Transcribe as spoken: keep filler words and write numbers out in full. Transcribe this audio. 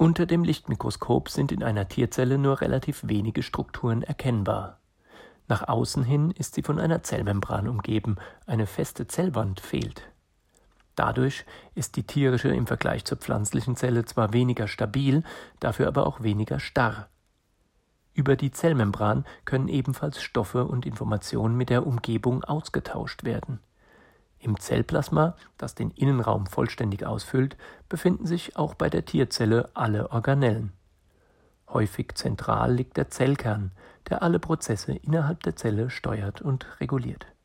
Unter dem Lichtmikroskop sind in einer Tierzelle nur relativ wenige Strukturen erkennbar. Nach außen hin ist sie von einer Zellmembran umgeben, eine feste Zellwand fehlt. Dadurch ist die tierische im Vergleich zur pflanzlichen Zelle zwar weniger stabil, dafür aber auch weniger starr. Über die Zellmembran können ebenfalls Stoffe und Informationen mit der Umgebung ausgetauscht werden. Im Zellplasma, das den Innenraum vollständig ausfüllt, befinden sich auch bei der Tierzelle alle Organellen. Häufig zentral liegt der Zellkern, der alle Prozesse innerhalb der Zelle steuert und reguliert.